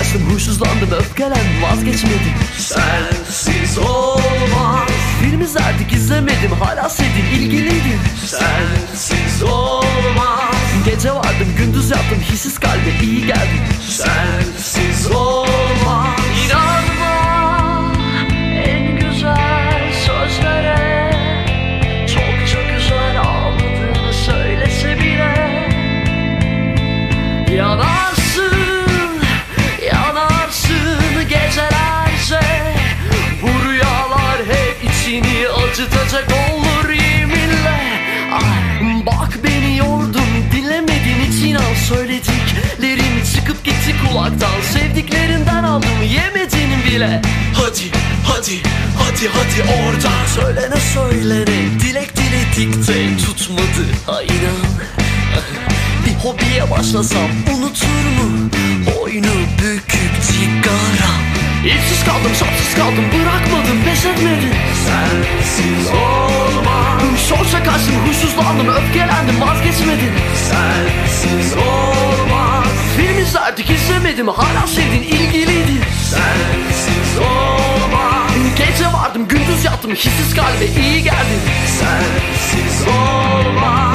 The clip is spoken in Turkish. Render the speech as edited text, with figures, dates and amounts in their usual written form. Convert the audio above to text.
kaçtım, huysuzlandım, öfkelendim, vazgeçmedim. Sensiz olmaz. Film izlerdik, izlemedim, hala sevdin, ilgiliydin. Sensiz olmaz. Gece vardım, gündüz yattım, hissiz kalbe iyi geldin. Sensiz olmaz. İnanma en güzel sözlere, çok çok güzel ağladığını söylese bile. Yanarsın, yanarsın gecelerce. Bu rüyalar hep içini acıtacak olur yeminle. Ay, bak beni yordun, dinlemedin hiç inan. Söylediklerim çıkıp gitti kulaktan. Sevdiklerinden aldım, yemedin bile. Hadi, hadi, hadi, hadi oradan. Söylene söylene, dilek diledikçe tutmadı, ha inan. Bir hobiye başlasam unutur mu oyunu bükük sigara? İpsiz kaldım, sapsız kaldım, bırakmadım, pes etmedim. Sensiz olmaz. Şorça kaçtım, huysuzlandım, öfkelendim, vazgeçmedim. Sensiz olmaz. Film izlerdik, izlemedim, hala sevdin, ilgiliydin. Sensiz olmaz. Gece vardım, gündüz yattım, hissiz kalbe iyi geldin. Sensiz olmaz.